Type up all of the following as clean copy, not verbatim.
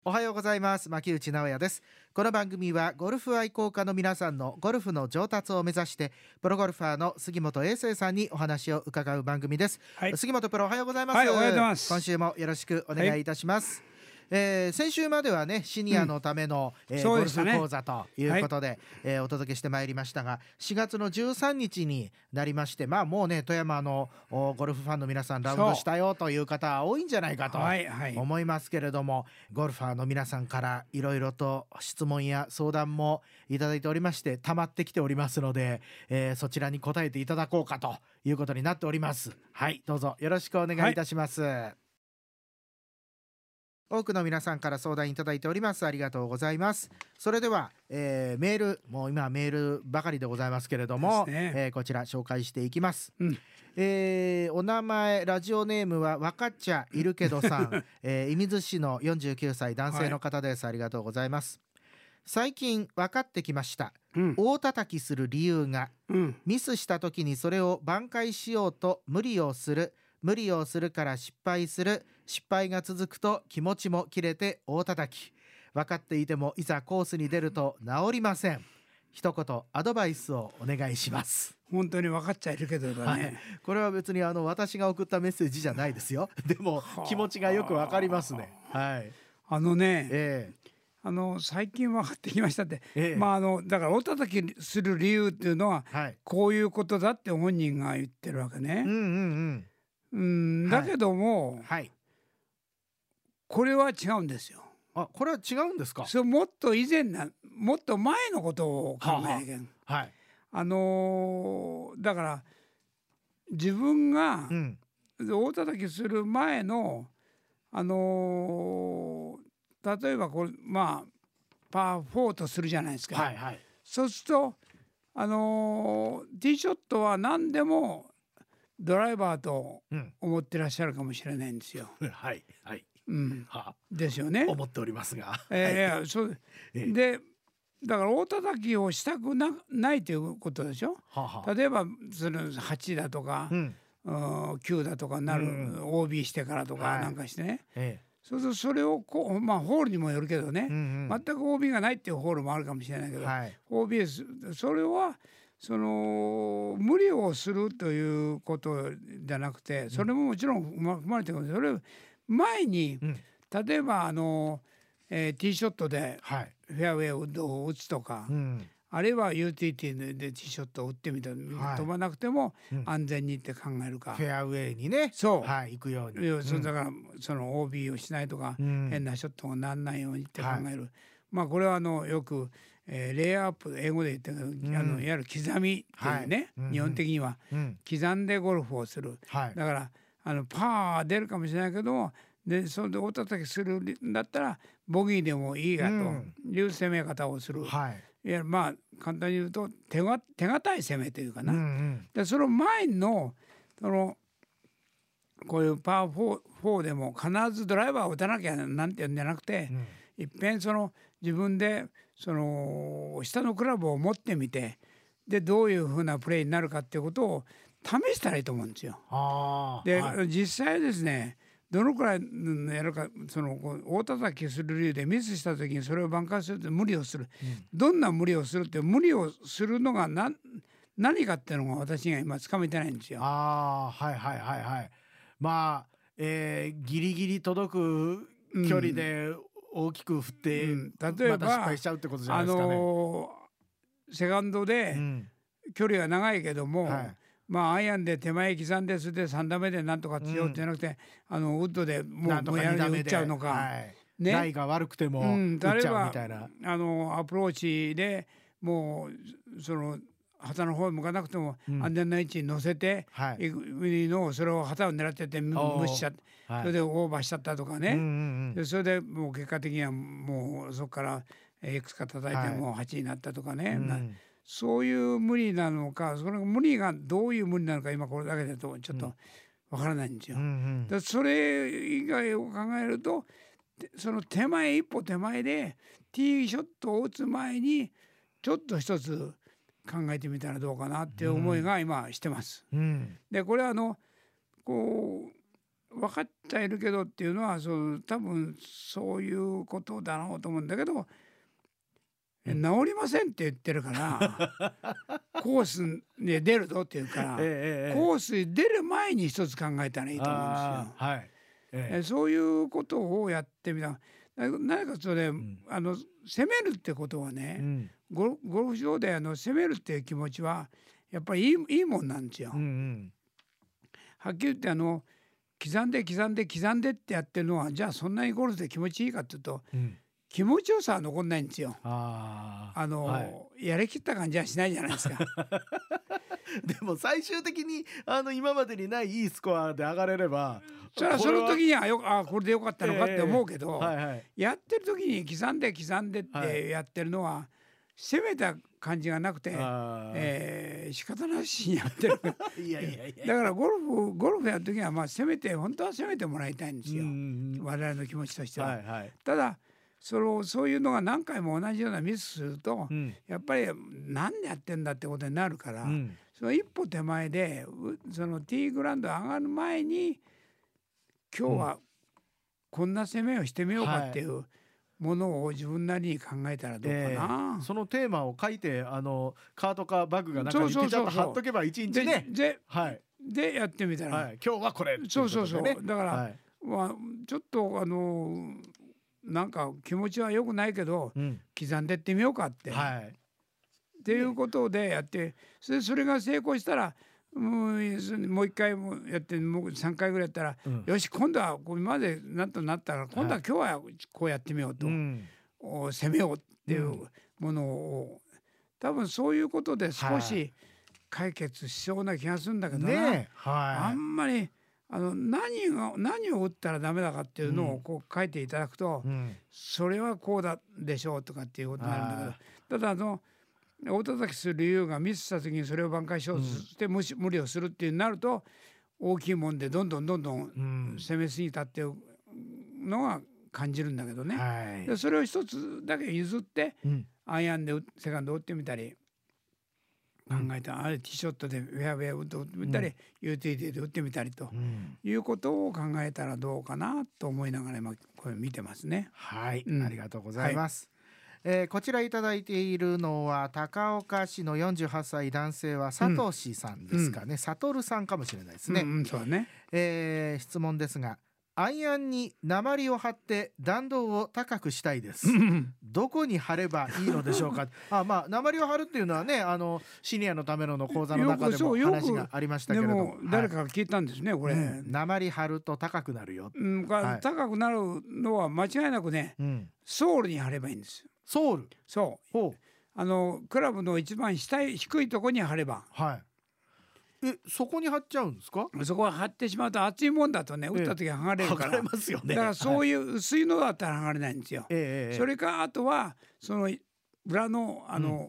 おはようございます。牧内直哉です。この番組はゴルフ愛好家の皆さんのゴルフの上達を目指してプロゴルファーの杉本英生さんにお話を伺う番組です。杉本プロ、おはようございます。 はい、おはようございます。 今週もよろしくお願いいたします。先週まではね、シニアのための、ゴルフ講座ということで、お届けしてまいりましたが、4月の13日になりまして、もうね、富山のゴルフファンの皆さんラウンドしたよという方多いんじゃないかと思いますけれども、ゴルファーの皆さんからいろいろと質問や相談もいただいておりまして、溜まってきておりますので、そちらに答えていただこうかということになっております。はい、どうぞよろしくお願いいたします。多くの皆さんから相談いただいております。ありがとうございます。それでは、メール、もう今メールばかりでございますけれども、こちら紹介していきます。お名前、ラジオネームはわかっちゃいるけどさん、射水市の49歳男性の方です。ありがとうございます。最近分かってきました。大叩きする理由が、ミスした時にそれを挽回しようと無理をするから失敗する、失敗が続くと気持ちも切れて大叩き、分かっていてもいざコースに出ると治りません。一言アドバイスをお願いします。 本当に分かっちゃいるけどだね、 これは別に私が送ったメッセージじゃないですよ。でも気持ちがよく分かりますね。 最近分かってきましたって、だから大叩きする理由っていうのは、こういうことだって本人が言ってるわけね。だけども、これは違うんですよ。 これは違うんですか。 それもっともっと前のことを考えなきゃいけない。だから自分が大叩きする前の例えばこれパー4とするじゃないですか。そうするとティーショットは何でもドライバーと思ってらっしゃるかもしれないんですよ。ですよね。 思っておりますが。 そうで、だから大叩きをしたくないということでしょ。例えばその8だとか、9だとかなる、OB してからとかなんかしてね。そうするとそれをホールにもよるけどね、全く OB がないっていうホールもあるかもしれないけど、OB それは無理をするということじゃなくて、それももちろん含まれてるけど、それ前に、例えばティーショットでフェアウェイウッドを打つとか、あるいはユーティリティでティーショットを打ってみたら、飛ばなくても安全にって考えるか、 フェアウェイにね、行くように、 だからその OB をしないとか、変なショットがならないようにって考える。これはよくレイアップ、英語で言ってるけど、いわゆる刻みっていうね、日本的には刻んでゴルフをする。だからパー出るかもしれないけども、でそれで大叩きするんだったらボギーでもいいがという攻め方をする。いや簡単に言うと手堅い攻めというかな。でその前のこういうパー4でも必ずドライバーを打たなきゃなんていうんじゃなくて、いっぺん自分で下のクラブを持ってみて、でどういうふうなプレーになるかっていうことを試したらいいと思うんですよ。で、実際ですね、どのくらいやるか、大叩きする理由でミスした時にそれを挽回するって無理をする、どんな無理をするって、無理をするのが何かっていうのが私には今つかめてないんですよ。 ギリギリ届く距離で大きく振って、例えば失敗しちゃうってことじゃないですかね。 セカンドで距離は長いけども、アイアンで手前刻んで、それで3打目でなんとか強いってじゃなくて、ウッドでもうやるで打っちゃうのか、 ライが悪くても打っちゃうみたいな、 アプローチでもう旗の方へ向かなくても安全な位置に乗せていくのを、それを旗を狙ってて無視しちゃって、それでオーバーしちゃったとかね。でそれでもう結果的にはもうそこからいくつか叩いても8になったとかね。そういう無理なのか、その無理がどういう無理なのか今これだけだとちょっとわからないんですよ。でそれ以外を考えると、その一歩手前でティーショットを打つ前にちょっと一つ考えてみたらどうかなっていう思いが今してます。でこれは分かっちゃいるけどっていうのは多分そういうことだろうと思うんだけど、治りませんって言ってるからコースに出るぞって言うから、コースに出る前に一つ考えたらいいと思うんですよ。そういうことをやってみた。何かそれ、攻めるってことはね、ゴルフ場で攻めるっていう気持ちはやっぱりいいもんなんですよ。はっきり言って刻んでってやってるのはじゃあそんなにゴルフで気持ちいいかっていうと、気持ちよさは残んないんですよ。やりきった感じはしないじゃないですか。 でも最終的に今までにないいいスコアで上がれれば、 その時にはこれでよかったのかって思うけど、やってる時に刻んでってやってるのは攻めた感じがなくて、仕方なしにやってる。だからゴルフやる時は本当は攻めてもらいたいんですよ、我々の気持ちとしては。ただそういうのが何回も同じようなミスすると、やっぱりなんでやってんだってことになるから、その一歩手前でそのティーグラウンド上がる前に今日はこんな攻めをしてみようかっていうものを自分なりに考えたらどうかな。 そのテーマを書いてカートかバッグが中にピチャッと貼っとけば一日ね。 でやってみたら、 今日はこれ。 そうだから、ちょっとなんか気持ちは良くないけど、刻んでってみようかって、っていうことでやって、それが成功したらもう一回もやってもう3回ぐらいやったら、よし今度は今までなんとなったら今度は今日はこうやってみようと、攻めようっていうものを、多分そういうことで少し解決しそうな気がするんだけどな。あんまり何を打ったらダメだかっていうのをこう書いていただくと、それはこうだでしょうとかっていうことになるんだけど、ただ大叩きする理由がミスした時にそれを挽回しようとして無理をするっていうなると、大きいもんでどんどん攻めすぎたっていうのが感じるんだけどね。でそれを一つだけ譲って、アイアンでセカンド打ってみたり考えた、ティーショットでフェアウェイ打ってみたり、ユーティリティで打ってみたりということを考えたらどうかなと思いながら今これ見てますね。 ありがとうございます。こちらいただいているのは高岡市の48歳男性は佐藤さんですかね、悟さんかもしれないですね。 そうね。 質問ですが、アイアンに鉛を貼って弾道を高くしたいです。どこに貼ればいいのでしょうか。鉛を貼るっていうのはね、シニアのための講座の中でも話がありましたけれども、 誰かが聞いたんですねこれ。 鉛貼ると高くなるよ。 高くなるのは間違いなくね、ソールに貼ればいいんですよ。 ソール。 そう。クラブの一番低いところに貼れば。 そこに貼っちゃうんですか。 そこは貼ってしまうと厚いもんだとね、打った時は剥がれるから。 剥がれますよね。 だからそういう薄いのだったら剥がれないんですよ。それかあとはその裏の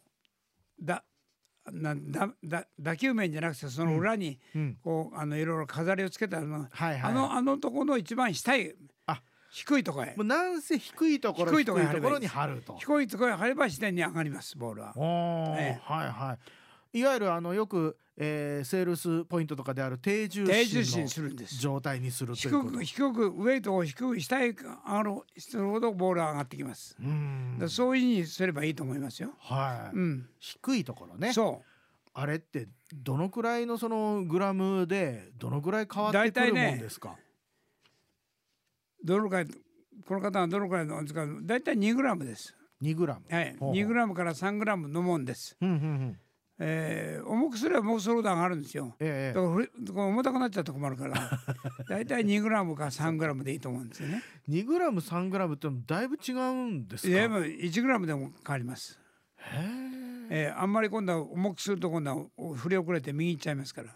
打球面じゃなくてその裏にこういろいろ飾りをつけたの、あのところの一番下へ。低いところへ。 もうなんせ低いところに貼ると。 低いところへ貼れば自然に上がります、ボールは。 いわゆるよく、セールスポイントとかである低重心の状態にするということ。 低くウェイトを低く下へ上がるほどボールは上がってきます。そういうふうにすればいいと思いますよ。 低いところね。 そう。 あれってどのくらいのそのグラムでどのくらい変わってくるもんですか。 どのくらい、この方はどのくらいのですか。だいたい2グラムです。 2グラム。 2グラムから3グラムのもんです。重くすればもうそれほど上がるんですよ。だから重たくなっちゃうと困るからだいたい2グラムか3グラムでいいと思うんですよね。 2グラム3グラムってだいぶ違うんですか。 1グラムでも変わります。あんまり今度は重くすると今度は振り遅れて右行っちゃいますから。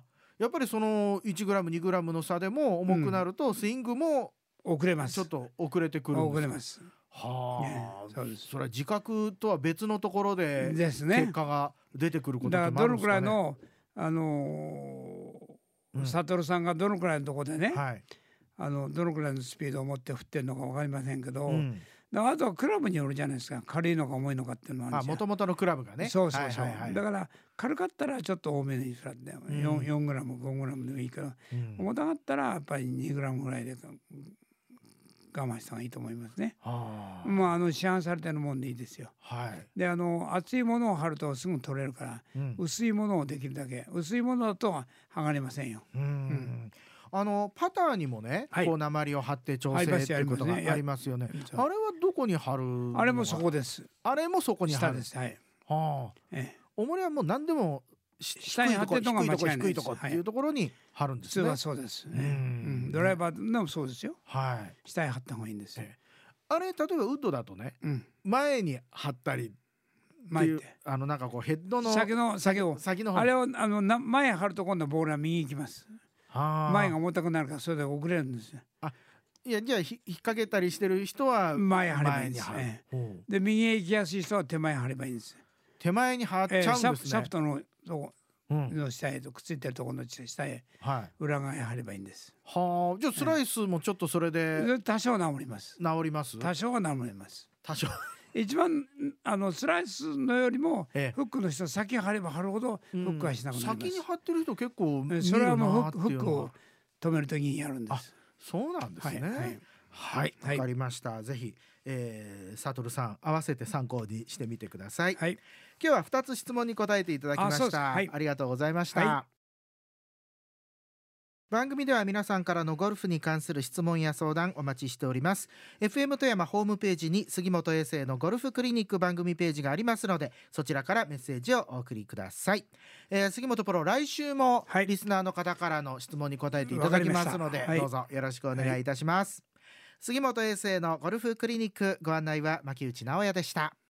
やっぱりその1グラム2グラムの差でも重くなるとスイングも遅れます。 ちょっと遅れてくるんです。 遅れます。 それは自覚とは別のところで結果が出てくることってあるんですかね。 だからどのくらいの悟さんがどのくらいのところでね、どのくらいのスピードを持って振ってるのか分かりませんけど、 あとはクラブによるじゃないですか、軽いのか重いのかっていうのはあるじゃん。 もともとのクラブがね。 そうそうそう、だから軽かったらちょっと多めにすらって、4グラム5グラムでもいいけど、重たかったらやっぱり2グラムぐらいで我慢した方がいいと思いますね。まあ市販されてるもんでいいですよ。で厚いものを貼るとすぐ取れるから、薄いものをできるだけ、薄いものだと剥がれませんよ。 パターにもね、こう鉛を貼って調整っていうことがありますよね。あれはどこに貼る？ あれもそこです。 あれもそこに貼る。 下です。はい。 重りはもう何でも下に貼ってるのが間違いないです。 低いとこっていうところに貼るんですね。 普通はそうですね。ドライバーでもそうですよ。下に貼った方がいいんですよ。 あれ例えばウッドだとね、前に貼ったりっていう、なんかこうヘッドの先のあれを前貼ると今度ボールは右行きます。前が重たくなるからそれで遅れるんですよ。 いやじゃあ引っ掛けたりしてる人は前貼ればいいんです。で右へ行きやすい人は手前貼ればいいんです。 手前に貼っちゃうんですね。 シャフトのとこの下へとくっついてるところの下へ、裏側へ貼ればいいんです。 じゃあスライスもちょっとそれで多少治ります。 治ります。 多少は治ります。 多少一番スライスのよりもフックの人先貼れば貼るほどフックはしなくなります。 先に貼ってる人結構それはもうフックを止めるときにやるんです。 そうなんですね。はい、わかりました。ぜひサトルさん合わせて参考にしてみてください。今日は2つ質問に答えていただきました。ありがとうございました。番組では皆さんからのゴルフに関する質問や相談お待ちしております。 FM 富山ホームページに杉本衛生のゴルフクリニック番組ページがありますので、そちらからメッセージをお送りください。杉本プロ、来週もリスナーの方からの質問に答えていただきますので、どうぞよろしくお願いいたします。杉本衛生のゴルフクリニック、ご案内は牧内直也でした。